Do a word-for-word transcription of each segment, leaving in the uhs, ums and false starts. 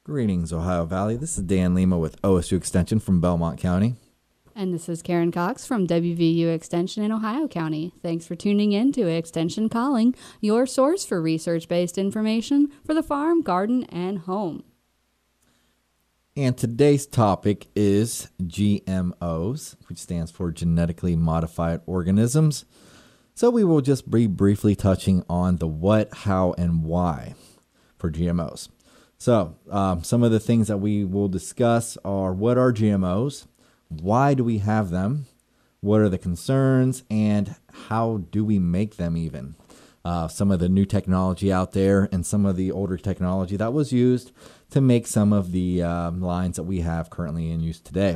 Greetings, Ohio Valley. This is Dan Lima with O S U Extension from Belmont County. And this is Karen Cox from W V U Extension in Ohio County. Thanks for tuning in to Extension Calling, your source for research-based information for the farm, garden, and home. And today's topic is G M Os, which stands for Genetically Modified Organisms. So we will just be briefly touching on the what, how, and why for G M Os. So um, some of the things that we will discuss are what are G M Os, why do we have them, what are the concerns, and how do we make them even. Uh, some of the new technology out there and some of the older technology that was used to make some of the um, lines that we have currently in use today.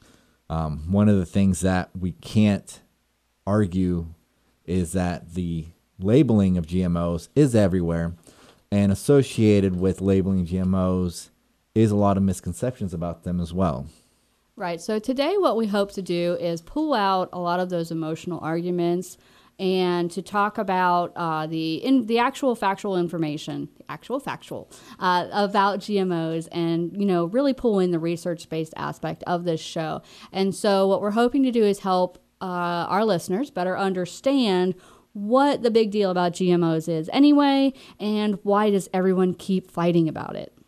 Um, one of the things that we can't argue is that the labeling of G M Os is everywhere, and associated with labeling G M Os is a lot of misconceptions about them as well. Right. So today what we hope to do is pull out a lot of those emotional arguments and to talk about uh, the in the actual factual information, the actual factual uh, about G M Os, and you know really pull in the research-based aspect of this show. And so what we're hoping to do is help uh, our listeners better understand what the big deal about G M Os is anyway, and why does everyone keep fighting about it.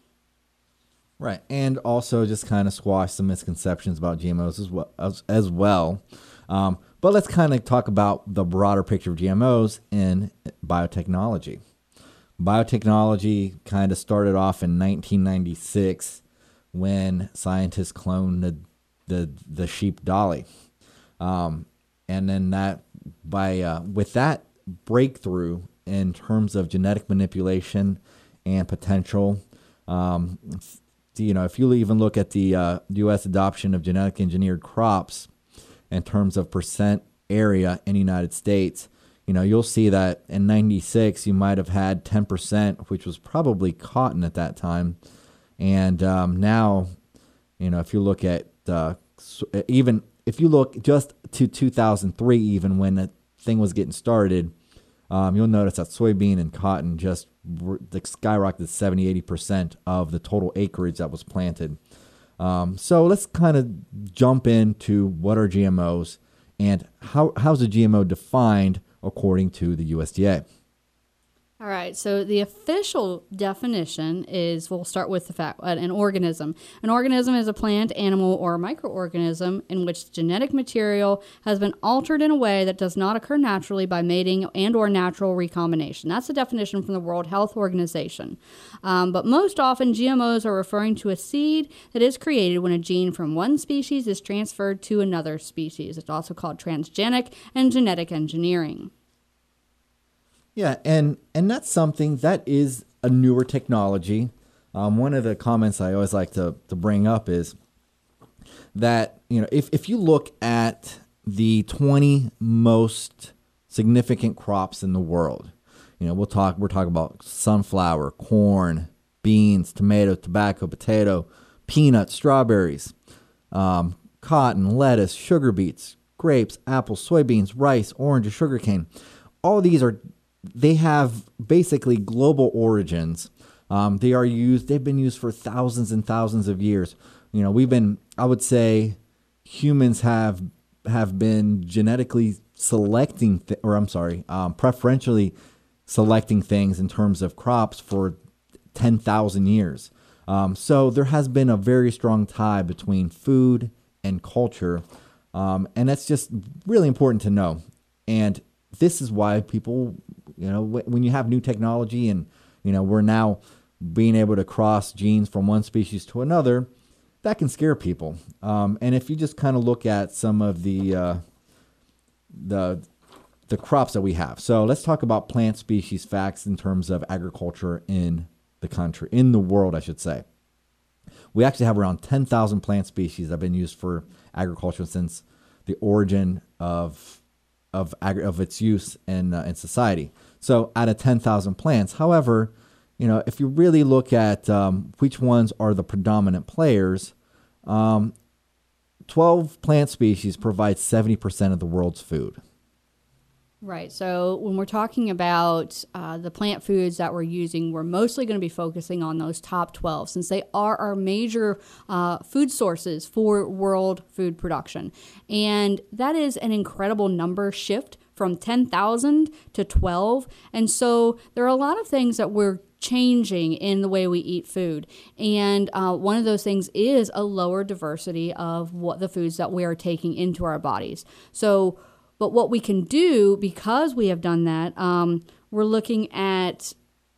Right, and also just kind of squash some misconceptions about G M Os as well. As, as well. Um, but let's kind of talk about the broader picture of G M Os in biotechnology. Biotechnology kind of started off in nineteen ninety-six when scientists cloned the the, the sheep Dolly, um, and then that by uh, with that breakthrough in terms of genetic manipulation and potential. Um, You know, if you even look at the uh, U S adoption of genetic engineered crops in terms of percent area in the United States, you know, you'll see that in ninety-six you might have had ten percent, which was probably cotton at that time. And um, now, you know, if you look at uh, even if you look just to two thousand three, even when the thing was getting started, Um, you'll notice that soybean and cotton just skyrocketed seventy, eighty percent of the total acreage that was planted. Um, so let's kind of jump into what are G M Os and how how's a G M O defined according to the U S D A. All right, so the official definition is, we'll start with the fact, uh, an organism. An organism is a plant, animal, or microorganism in which genetic material has been altered in a way that does not occur naturally by mating and or natural recombination. That's the definition from the World Health Organization. Um, but most often, G M Os are referring to a seed that is created when a gene from one species is transferred to another species. It's also called transgenic and genetic engineering. Yeah, and, and that's something that is a newer technology. Um, one of the comments I always like to, to bring up is that, you know, if, if you look at the twenty most significant crops in the world, you know, we'll talk, we're talking about sunflower, corn, beans, tomato, tobacco, potato, peanuts, strawberries, um, cotton, lettuce, sugar beets, grapes, apples, soybeans, rice, oranges, sugarcane. All these are They have basically global origins. Um, they are used, they've been used for thousands and thousands of years. You know, we've been, I would say, humans have have been genetically selecting, th- or I'm sorry, um, preferentially selecting things in terms of crops for ten thousand years. Um, so there has been a very strong tie between food and culture. Um, and that's just really important to know. And this is why people, you know, when you have new technology and, you know, we're now being able to cross genes from one species to another, that can scare people. Um, and if you just kind of look at some of the, uh, the, the crops that we have. So let's talk about plant species facts in terms of agriculture in the country, in the world, I should say. We actually have around ten thousand plant species that have been used for agriculture since the origin of of agri- of its use in uh, in society. So out of ten thousand plants, however, you know, if you really look at um, which ones are the predominant players, um, twelve plant species provide seventy percent of the world's food. Right. So when we're talking about uh, the plant foods that we're using, we're mostly going to be focusing on those top twelve since they are our major uh, food sources for world food production. And that is an incredible number shift from ten thousand to twelve. And so there are a lot of things that we're changing in the way we eat food. And uh, one of those things is a lower diversity of what the foods that we are taking into our bodies. So But what we can do, because we have done that, um, we're looking at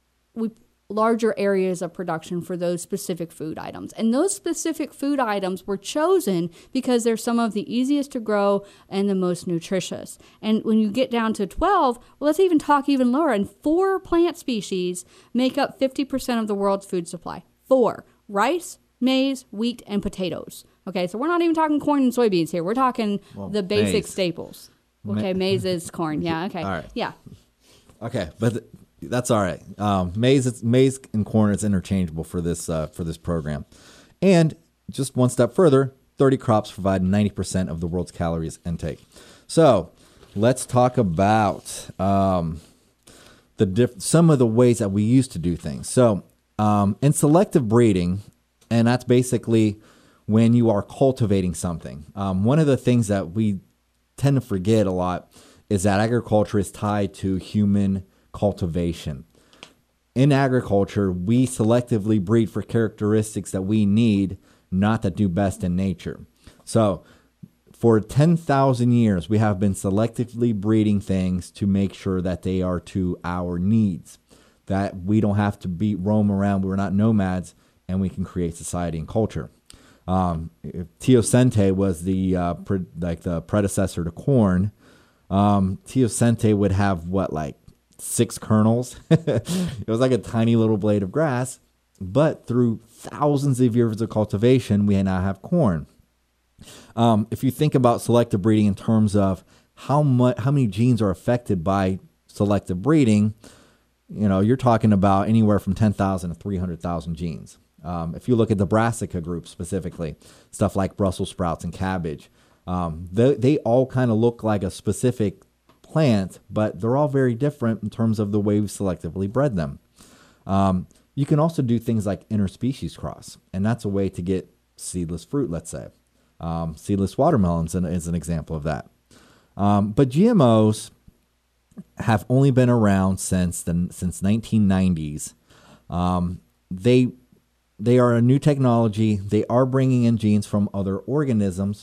we larger areas of production for those specific food items. And those specific food items were chosen because they're some of the easiest to grow and the most nutritious. And when you get down to twelve, well, let's even talk even lower. And four plant species make up fifty percent of the world's food supply. Four: rice, maize, wheat, and potatoes. Okay, so we're not even talking corn and soybeans here. We're talking well, the basic maize. staples. Okay, maize is corn. Yeah, okay. All right. Yeah. Okay, but th- that's all right. Um, maize, is, maize and corn is interchangeable for this uh, for this program. And just one step further, thirty crops provide ninety percent of the world's calories intake. So let's talk about um, the diff- some of the ways that we used to do things. So um, in selective breeding, and that's basically when you are cultivating something. Um, one of the things that we tend to forget a lot is that agriculture is tied to human cultivation. In agriculture, we selectively breed for characteristics that we need, not that do best in nature. So for ten thousand years, we have been selectively breeding things to make sure that they are to our needs, that we don't have to be roam around, we're not nomads, and we can create society and culture. Um, teosinte was the uh, pre- like the predecessor to corn. Um, teosinte would have what, like six kernels. It was like a tiny little blade of grass, but through thousands of years of cultivation, we now have corn. Um, if you think about selective breeding in terms of how much, how many genes are affected by selective breeding, you know, you're talking about anywhere from ten thousand to three hundred thousand genes. Um, if you look at the brassica group specifically, stuff like Brussels sprouts and cabbage, um, they, they all kind of look like a specific plant, but they're all very different in terms of the way we selectively bred them. Um, you can also do things like interspecies cross, and that's a way to get seedless fruit, let's say. Um, seedless watermelons is an example of that. Um, but G M Os have only been around since the since nineteen nineties. Um, they They are a new technology. They are bringing in genes from other organisms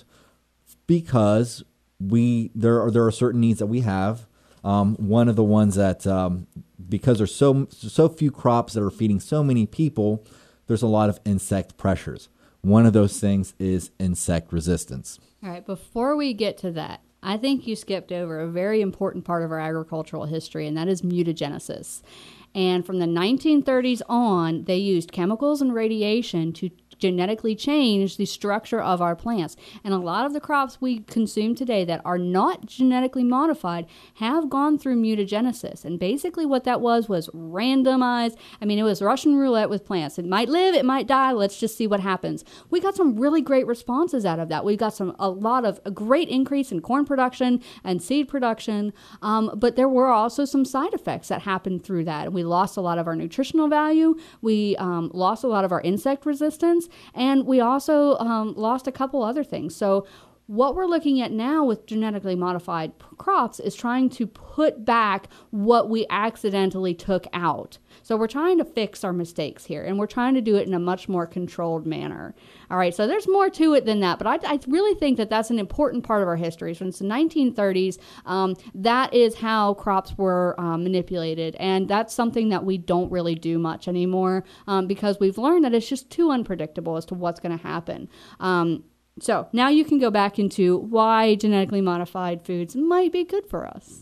because we there are there are certain needs that we have. Um, one of the ones that um, because there's so so few crops that are feeding so many people, there's a lot of insect pressures. One of those things is insect resistance. All right. Before we get to that, I think you skipped over a very important part of our agricultural history, and that is mutagenesis. And from the nineteen thirties on, they used chemicals and radiation to genetically change the structure of our plants. And a lot of the crops we consume today that are not genetically modified have gone through mutagenesis. And basically what that was was randomized. I mean, it was Russian roulette with plants. It might live, it might die. Let's just see what happens. We got some really great responses out of that. We got some a lot of a great increase in corn production and seed production. Um, but there were also some side effects that happened through that. We lost a lot of our nutritional value. We um, lost a lot of our insect resistance. And we also um, lost a couple other things. So what we're looking at now with genetically modified p- crops is trying to put back what we accidentally took out. So we're trying to fix our mistakes here, and we're trying to do it in a much more controlled manner. All right, so there's more to it than that, but I, I really think that that's an important part of our history. Since the nineteen thirties, um, that is how crops were um, manipulated, and that's something that we don't really do much anymore um, because we've learned that it's just too unpredictable as to what's going to happen. Um, So now you can go back into why genetically modified foods might be good for us.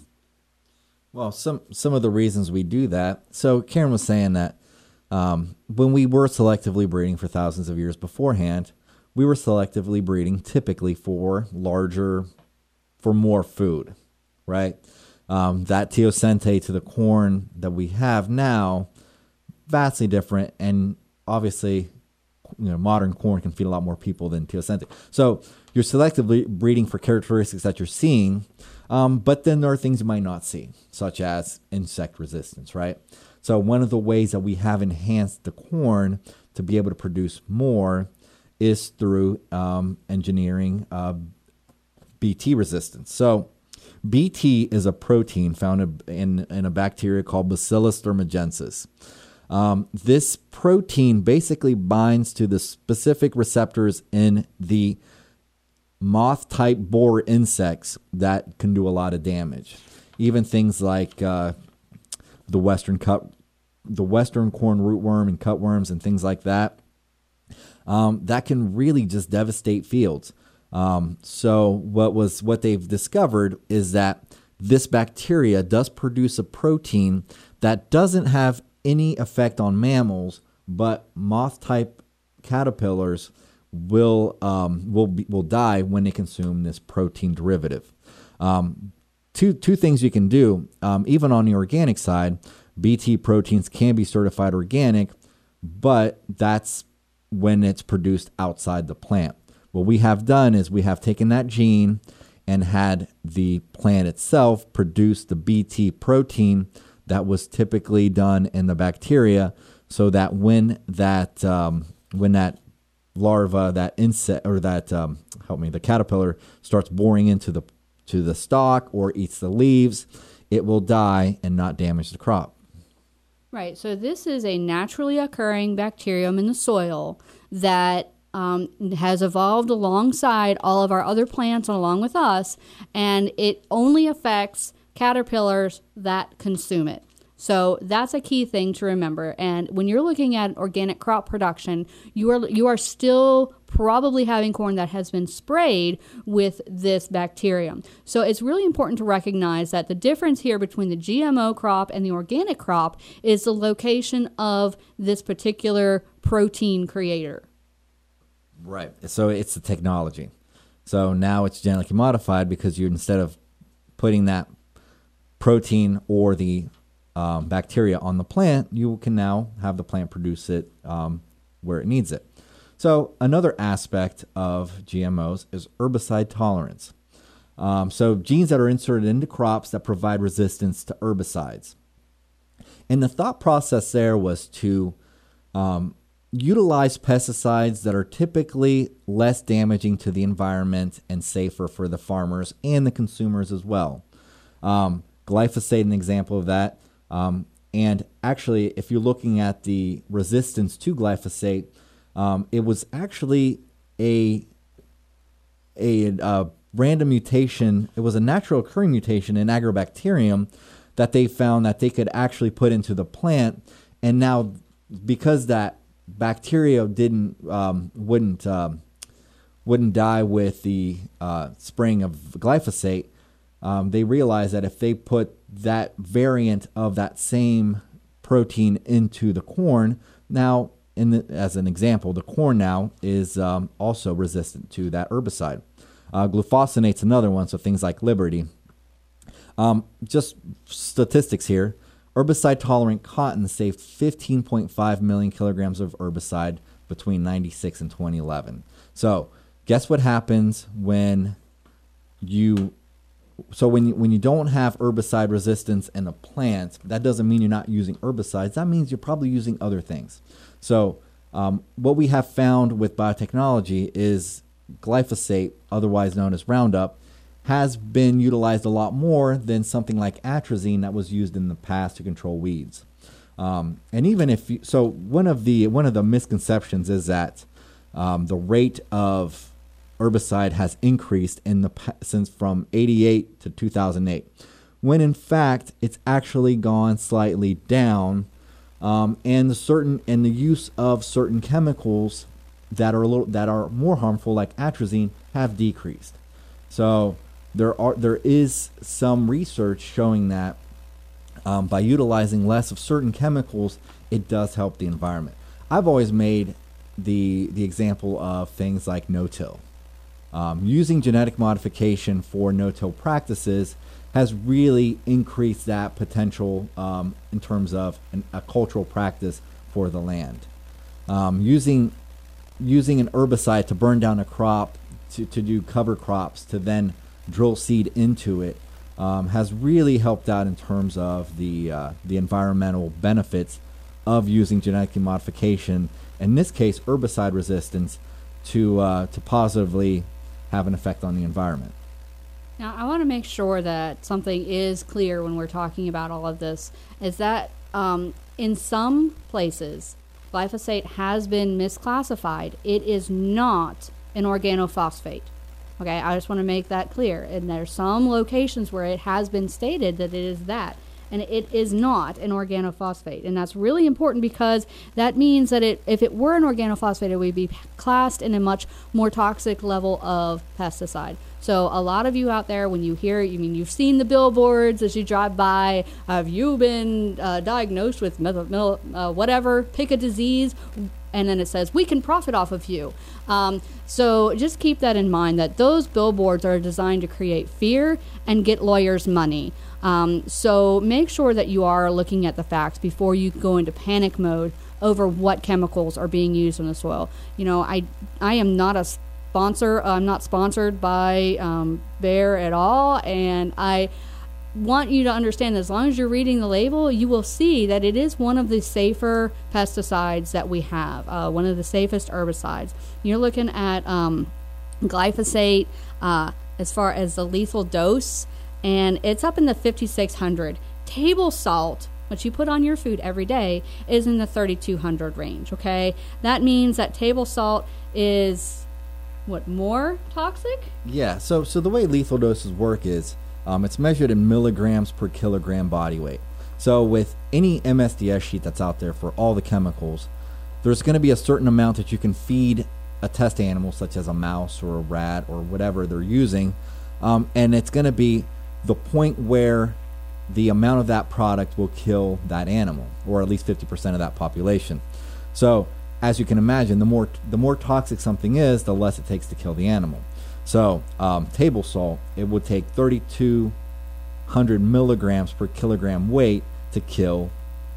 Well, some some of the reasons we do that. So Karen was saying that um, when we were selectively breeding for thousands of years beforehand, we were selectively breeding typically for larger, for more food, right? Um, that teosinte to the corn that we have now, vastly different, and obviously, you know, modern corn can feed a lot more people than teosinte. So you're selectively breeding for characteristics that you're seeing. Um, but then there are things you might not see, such as insect resistance, right? So one of the ways that we have enhanced the corn to be able to produce more is through um, engineering uh, B T resistance. So B T is a protein found in, in a bacteria called Bacillus thuringiensis. Um, this protein basically binds to the specific receptors in the moth-type borer insects that can do a lot of damage. Even things like uh, the western cut, the western corn rootworm and cutworms and things like that, um, that can really just devastate fields. Um, so what was what they've discovered is that this bacteria does produce a protein that doesn't have any effect on mammals, but moth-type caterpillars will um, will be, will die when they consume this protein derivative. Um, two two things you can do, um, even on the organic side, B T proteins can be certified organic, but that's when it's produced outside the plant. What we have done is we have taken that gene and had the plant itself produce the B T protein that was typically done in the bacteria, so that when that um, when that larva, that insect, or that um, help me, the caterpillar starts boring into the to the stalk or eats the leaves, it will die and not damage the crop. Right. So this is a naturally occurring bacterium in the soil that um, has evolved alongside all of our other plants and along with us, and it only affects caterpillars that consume it. So that's a key thing to remember. And when you're looking at organic crop production, you are you are still probably having corn that has been sprayed with this bacterium. So it's really important to recognize that the difference here between the G M O crop and the organic crop is the location of this particular protein creator. Right. So it's the technology. So now it's genetically modified because you instead of putting that protein or the um, bacteria on the plant, you can now have the plant produce it um, where it needs it. So another aspect of G M Os is herbicide tolerance. Um, so genes that are inserted into crops that provide resistance to herbicides. And the thought process there was to um, utilize pesticides that are typically less damaging to the environment and safer for the farmers and the consumers as well. Um, glyphosate, an example of that. Um, and actually, if you're looking at the resistance to glyphosate, um, it was actually a, a, a random mutation. It was a natural occurring mutation in Agrobacterium that they found that they could actually put into the plant. And now, because that bacteria didn't um, wouldn't um, wouldn't die with the uh, spraying of glyphosate, um, they realized that if they put that variant of that same protein into the corn, now in the, as an example, the corn now is um, also resistant to that herbicide. Uh, glufosinate is another one, so things like Liberty. Um, just statistics here. Herbicide-tolerant cotton saved fifteen point five million kilograms of herbicide between ninety-six and twenty eleven. So guess what happens when you... So when you, when you don't have herbicide resistance in a plant, that doesn't mean you're not using herbicides. That means you're probably using other things. So um, what we have found with biotechnology is glyphosate, otherwise known as Roundup, has been utilized a lot more than something like atrazine that was used in the past to control weeds. Um, and even if you, so, one of the one of the misconceptions is that um, the rate of herbicide has increased in the since from eighty-eight to two thousand eight, when in fact it's actually gone slightly down, um, and the certain and the use of certain chemicals that are a little, that are more harmful, like atrazine, have decreased. So there are there is some research showing that um, by utilizing less of certain chemicals, it does help the environment. I've always made the the example of things like no-till. Um, using genetic modification for no-till practices has really increased that potential um, in terms of an, a cultural practice for the land. Um, using using an herbicide to burn down a crop, to, to do cover crops, to then drill seed into it, um, has really helped out in terms of the uh, the environmental benefits of using genetic modification, in this case herbicide resistance, to uh, to positively have an effect on the environment. Now, I want to make sure that something is clear when we're talking about all of this, is that um, in some places, glyphosate has been misclassified. It is not an organophosphate. Okay, I just want to make that clear. And there's some locations where it has been stated that it is that. And it is not an organophosphate. And that's really important because that means that it, if it were an organophosphate, it would be classed in a much more toxic level of pesticide. So a lot of you out there, when you hear, you mean you've seen the billboards as you drive by, have you been uh, diagnosed with meth- meth- uh, whatever, pick a disease, and then it says, we can profit off of you. Um, so just keep that in mind, that those billboards are designed to create fear and get lawyers money. Um, so make sure that you are looking at the facts before you go into panic mode over what chemicals are being used in the soil. You know, I I am not a sponsor. I'm not sponsored by um, Bayer at all, and I want you to understand that as long as you're reading the label, you will see that it is one of the safer pesticides that we have, uh, one of the safest herbicides. You're looking at um, glyphosate uh, as far as the lethal dose, and it's up in the fifty-six hundred. Table salt, which you put on your food every day, is in the thirty-two hundred range, okay? That means that table salt is, what, more toxic? Yeah, so so the way lethal doses work is um, it's measured in milligrams per kilogram body weight. So with any M S D S sheet that's out there for all the chemicals, there's going to be a certain amount that you can feed a test animal, such as a mouse or a rat or whatever they're using, um, and it's going to be the point where the amount of that product will kill that animal, or at least fifty percent of that population. So as you can imagine, the more the more toxic something is, the less it takes to kill the animal. So um, table salt, it would take thirty-two hundred milligrams per kilogram weight to kill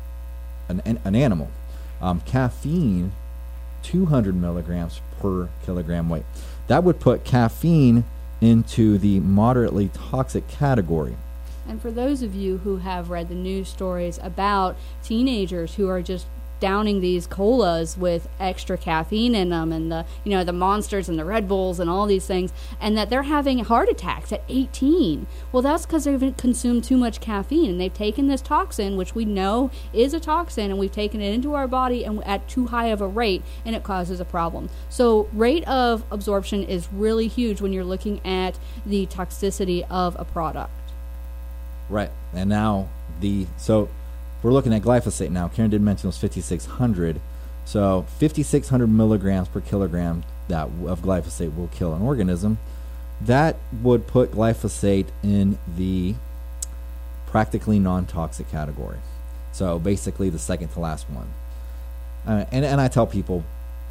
an, an, an animal. Um, caffeine, two hundred milligrams per kilogram weight. That would put caffeine into the moderately toxic category. And for those of you who have read the news stories about teenagers who are just downing these colas with extra caffeine in them, and the you know the Monsters and the Red Bulls and all these things, and that they're having heart attacks at eighteen. Well, that's because they've consumed too much caffeine, and they've taken this toxin, which we know is a toxin, and we've taken it into our body and at too high of a rate, and it causes a problem. So rate of absorption is really huge when you're looking at the toxicity of a product. Right. And now the so we're looking at glyphosate now. Karen did mention those fifty-six hundred. So fifty-six hundred milligrams per kilogram that of glyphosate will kill an organism. That would put glyphosate in the practically non-toxic category. So basically the second to last one. Uh, and, and I tell people,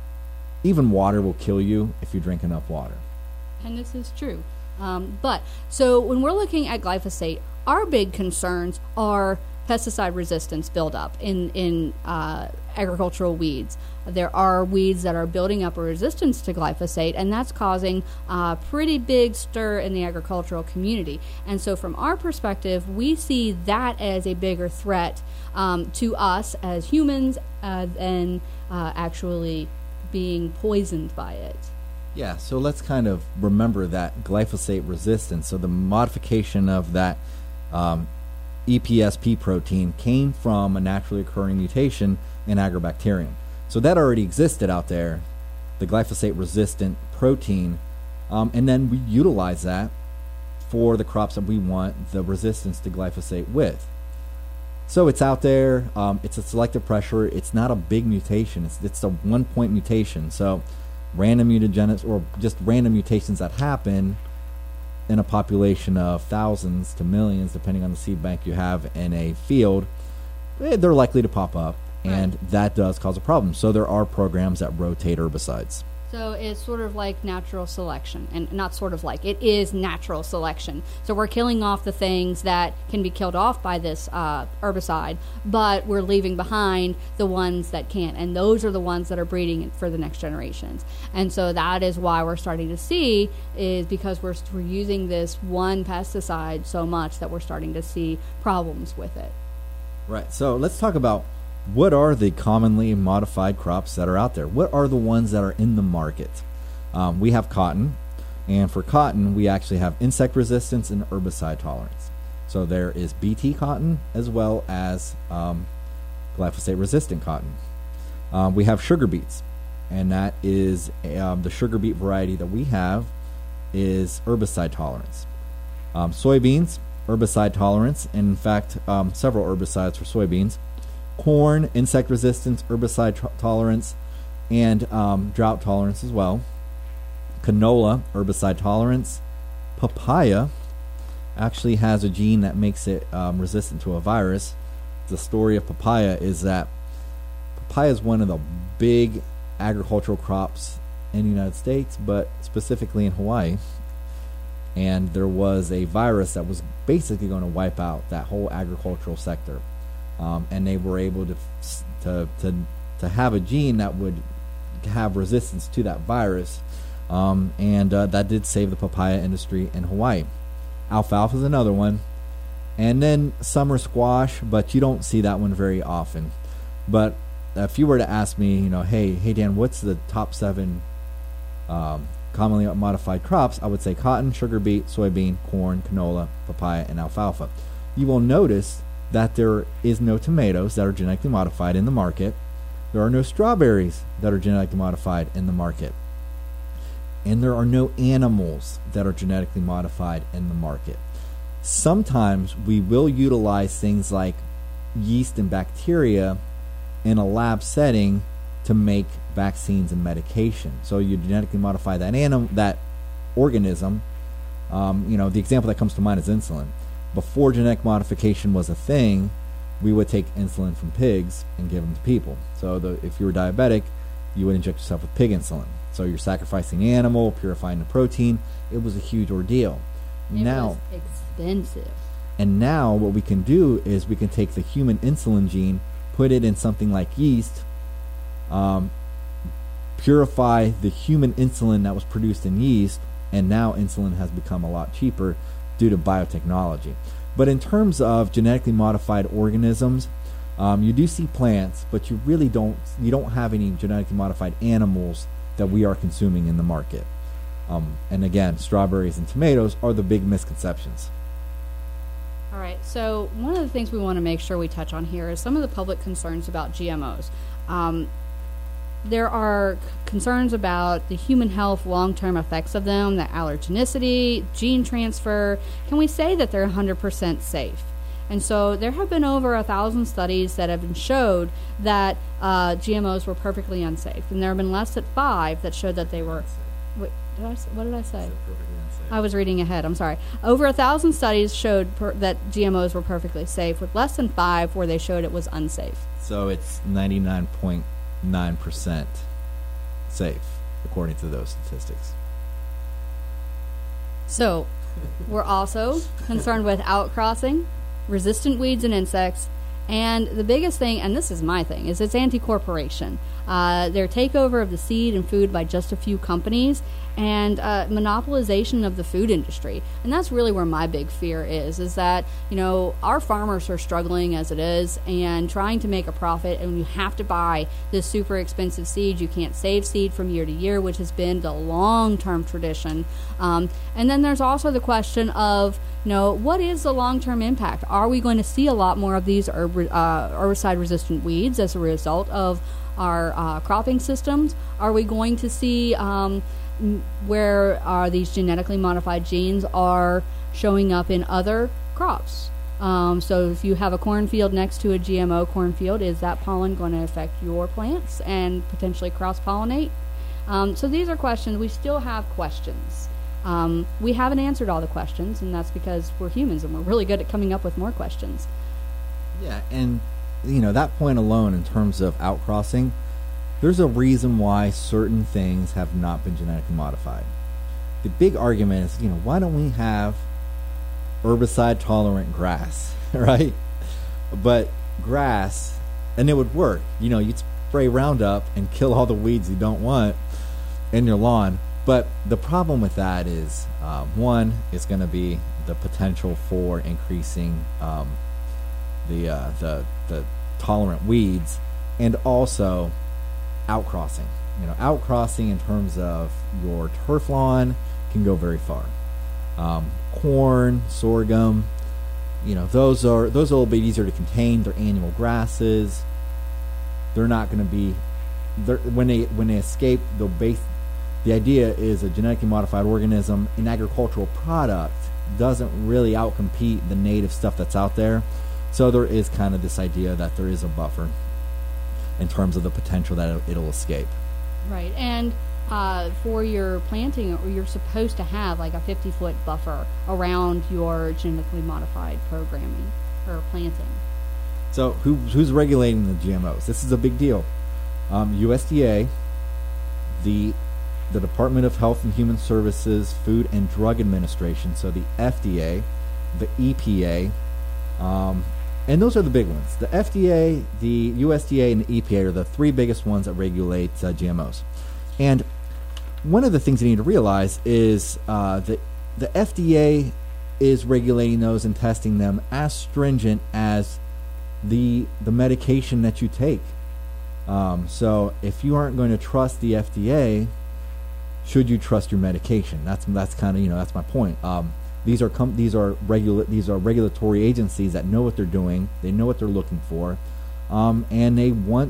even water will kill you if you drink enough water. And this is true. Um, but, so when we're looking at glyphosate, our big concerns are pesticide resistance buildup in, in uh, agricultural weeds. There are weeds that are building up a resistance to glyphosate, and that's causing a pretty big stir in the agricultural community. And so from our perspective, we see that as a bigger threat um, to us as humans uh, than uh, actually being poisoned by it. Yeah, so let's kind of remember that glyphosate resistance, so the modification of that um, E P S P protein came from a naturally occurring mutation in Agrobacterium. So that already existed out there, the glyphosate-resistant protein, um, and then we utilize that for the crops that we want the resistance to glyphosate with. So it's out there, um, it's a selective pressure, it's not a big mutation, it's, it's a one-point mutation. So random mutagens, or just random mutations that happen in a population of thousands to millions, depending on the seed bank you have in a field, they're likely to pop up, and right. that does cause a problem. So there are programs that rotate herbicides. So it's sort of like natural selection, and not sort of like, it is natural selection. So we're killing off the things that can be killed off by this uh, herbicide, but we're leaving behind the ones that can't, and those are the ones that are breeding for the next generations. And so that is why we're starting to see, is because we're, we're using this one pesticide so much that we're starting to see problems with it. Right. So let's talk about what are the commonly modified crops that are out there? What are the ones that are in the market? Um, we have cotton, and for cotton, we actually have insect resistance and herbicide tolerance. So there is B T cotton as well as um, glyphosate-resistant cotton. Um, we have sugar beets, and that is um, the sugar beet variety that we have is herbicide tolerance. Um, soybeans, herbicide tolerance, and in fact, um, several herbicides for soybeans. Corn, insect resistance, herbicide tr- tolerance, and um, drought tolerance as well. Canola, herbicide tolerance. Papaya actually has a gene that makes it um, resistant to a virus. The story of papaya is that papaya is one of the big agricultural crops in the United States, but specifically in Hawaii. And there was a virus that was basically going to wipe out that whole agricultural sector. Um, and they were able to, to to to have a gene that would have resistance to that virus, um, and uh, that did save the papaya industry in Hawaii. Alfalfa is another one, and then summer squash, but you don't see that one very often. But if you were to ask me, you know, hey, hey Dan, what's the top seven um, commonly modified crops? I would say cotton, sugar beet, soybean, corn, canola, papaya, and alfalfa. You will notice that there is no tomatoes that are genetically modified in the market. There are no strawberries that are genetically modified in the market. And there are no animals that are genetically modified in the market. Sometimes we will utilize things like yeast and bacteria in a lab setting to make vaccines and medication. So you genetically modify that anim- that organism. Um, you know, the example that comes to mind is insulin. Before genetic modification was a thing, we would take insulin from pigs and give them to people. So the, if you were diabetic, you would inject yourself with pig insulin. So you're sacrificing the animal, purifying the protein. It was a huge ordeal. It now, was expensive. And now what we can do is we can take the human insulin gene, put it in something like yeast, um, purify the human insulin that was produced in yeast, and now insulin has become a lot cheaper due to biotechnology. But in terms of genetically modified organisms, um, you do see plants, but you really don't you don't have any genetically modified animals that we are consuming in the market. Um, and again, strawberries and tomatoes are the big misconceptions. All right, so one of the things we want to make sure we touch on here is some of the public concerns about G M Os. Um, There are c- concerns about the human health long-term effects of them, the allergenicity, gene transfer. Can we say that they're one hundred percent safe? And so there have been over a thousand studies that have been showed that uh, G M Os were perfectly unsafe. And there have been less than five that showed that they were... Wait, did I, s- what did I say? I was reading ahead. I'm sorry. Over a thousand studies showed per- that G M Os were perfectly safe, with less than five where they showed it was unsafe. So it's ninety-nine point nine percent safe, according to those statistics. So, we're also concerned with outcrossing, resistant weeds and insects, and the biggest thing, and this is my thing, is it's anti-corporation. Uh, their takeover of the seed and food by just a few companies, and uh, monopolization of the food industry. And that's really where my big fear is, is that, you know, our farmers are struggling as it is and trying to make a profit, and you have to buy this super expensive seed. You can't save seed from year to year, which has been the long-term tradition. Um, and then there's also the question of, you know, what is the long-term impact? Are we going to see a lot more of these herb- uh, herbicide-resistant weeds as a result of our uh, cropping systems? Are we going to see um, where uh, these genetically modified genes are showing up in other crops? Um, so if you have a cornfield next to a G M O cornfield, is that pollen going to affect your plants and potentially cross-pollinate? Um, so these are questions. We still have questions. Um, we haven't answered all the questions, and that's because we're humans and we're really good at coming up with more questions. Yeah, and you know, that point alone in terms of outcrossing, there's a reason why certain things have not been genetically modified. The big argument is, you know, why don't we have herbicide tolerant grass, right? But grass, and it would work. You know, you'd spray Roundup and kill all the weeds you don't want in your lawn. But the problem with that is, uh, one, it's going to be the potential for increasing um, the, uh, the the tolerant weeds, and also outcrossing. You know, outcrossing in terms of your turf lawn can go very far. Um, corn, sorghum, you know, those are those are a little bit easier to contain. They're annual grasses. They're not going to be, they're, when they when they escape the base. The idea is a genetically modified organism, an agricultural product, doesn't really outcompete the native stuff that's out there. So there is kind of this idea that there is a buffer in terms of the potential that it'll, it'll escape. Right, and uh, for your planting, you're supposed to have like a fifty-foot buffer around your genetically modified programming or planting. So who, who's regulating the G M Os? This is a big deal. Um, U S D A, the the Department of Health and Human Services, Food and Drug Administration, so the F D A, the E P A, um, and those are the big ones. The F D A, the U S D A, and the E P A are the three biggest ones that regulate uh, G M Os. And one of the things you need to realize is uh, that the F D A is regulating those and testing them as stringent as the the medication that you take. Um, so if you aren't going to trust the F D A, should you trust your medication? That's that's kind of you know that's my point. Um, these are com- these are regula- these are regulatory agencies that know what they're doing. They know what they're looking for, um, and they want.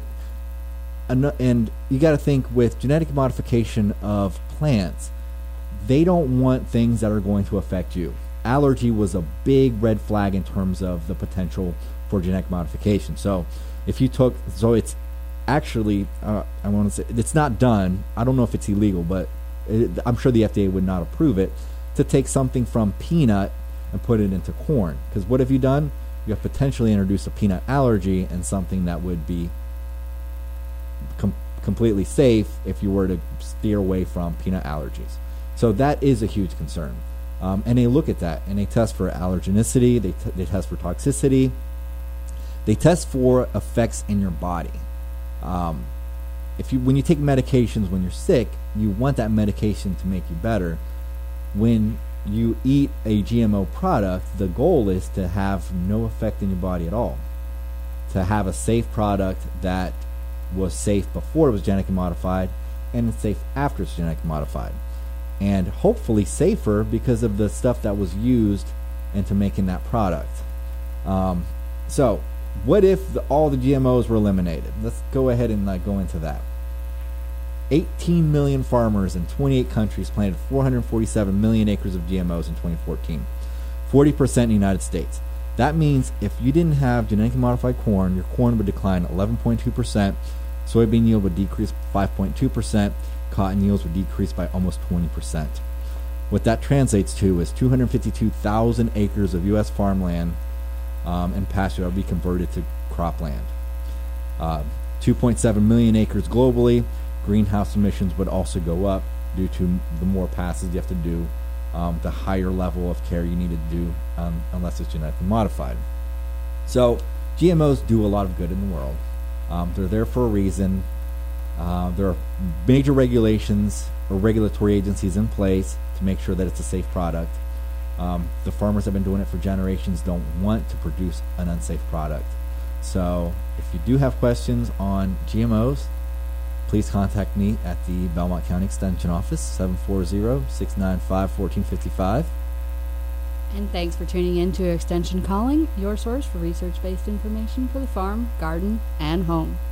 An- and you got to think with genetic modification of plants, they don't want things that are going to affect you. Allergy was a big red flag in terms of the potential for genetic modification. So if you took so it's actually uh, I want to say it's not done. I don't know if it's illegal, but it, I'm sure the F D A would not approve it to take something from peanut and put it into corn. Because what have you done? You have potentially introduced a peanut allergy and something that would be com- completely safe if you were to steer away from peanut allergies. So that is a huge concern. Um, and they look at that and they test for allergenicity, they, t- they test for toxicity, they test for effects in your body. Um, if you when you take medications when you're sick, you want that medication to make you better. When you eat a G M O product, the goal is to have no effect in your body at all. To have a safe product that was safe before it was genetically modified and it's safe after it's genetically modified. And hopefully safer because of the stuff that was used into making that product. Um, so, what if the, all the G M Os were eliminated? Let's go ahead and uh, go into that. eighteen million farmers in twenty-eight countries planted four hundred forty-seven million acres of G M Os in twenty fourteen, forty percent in the United States. That means if you didn't have genetically modified corn, your corn would decline eleven point two percent, soybean yield would decrease five point two percent, cotton yields would decrease by almost twenty percent. What that translates to is two hundred fifty-two thousand acres of U S farmland um, and pasture that will be converted to cropland. Uh, two point seven million acres globally. Greenhouse emissions would also go up due to the more passes you have to do, um, the higher level of care you need to do um, unless it's genetically modified. So G M Os do a lot of good in the world. Um, they're there for a reason. Uh, there are major regulations or regulatory agencies in place to make sure that it's a safe product. Um, the farmers have been doing it for generations, don't want to produce an unsafe product. So if you do have questions on G M Os, please contact me at the Belmont County Extension Office, seven four zero, six nine five, one four five five. And thanks for tuning in to Extension Calling, your source for research-based information for the farm, garden, and home.